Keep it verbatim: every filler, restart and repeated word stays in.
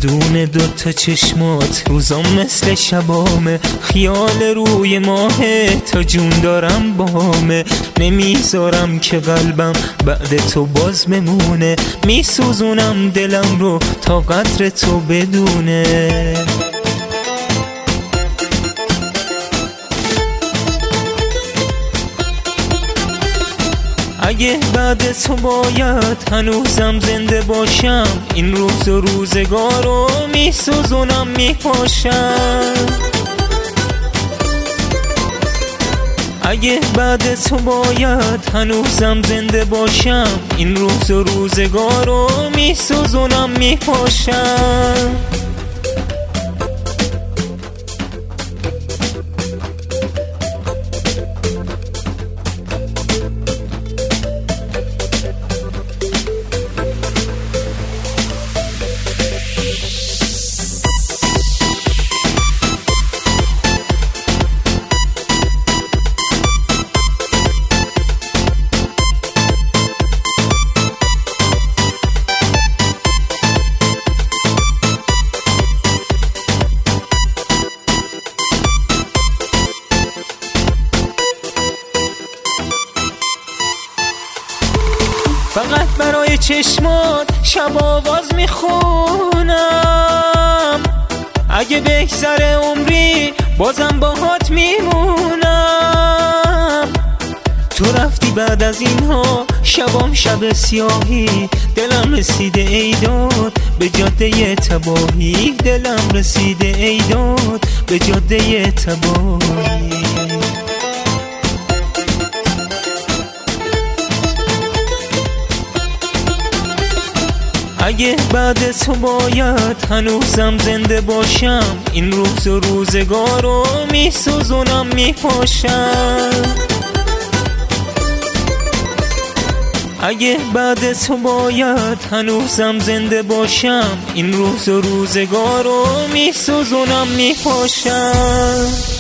بدون دوتا چشمات روزام مثل شبامه، خیال روی ماهه تا جون دارم بامه. نمیذارم که قلبم بعد تو باز بمونه، میسوزونم دلم رو تا قدر تو بدونه. اگه بعد تو باید هنوزم زنده باشم، این روز و روزگار رو میسوزونم میپاشم. اگه بعد تو باید هنوزم زنده باشم، این روز و روزگار رو میسوزونم میپاشم. فقط برای چشمات شب آواز میخونم، اگه بگذره عمری بازم باهات میمونم. تو رفتی بعد از اینها شبام شب سیاهی، دلم رسیده ایداد به جاده تباهی، دلم رسیده ایداد به جاده تباهی. اگه بعد تو باید هنوزم زنده باشم، این روز و روزگار رو میسوزونم میپاشم. اگه بعد تو باید هنوزم زنده باشم، این روز و روزگار رو میسوزونم میپاشم.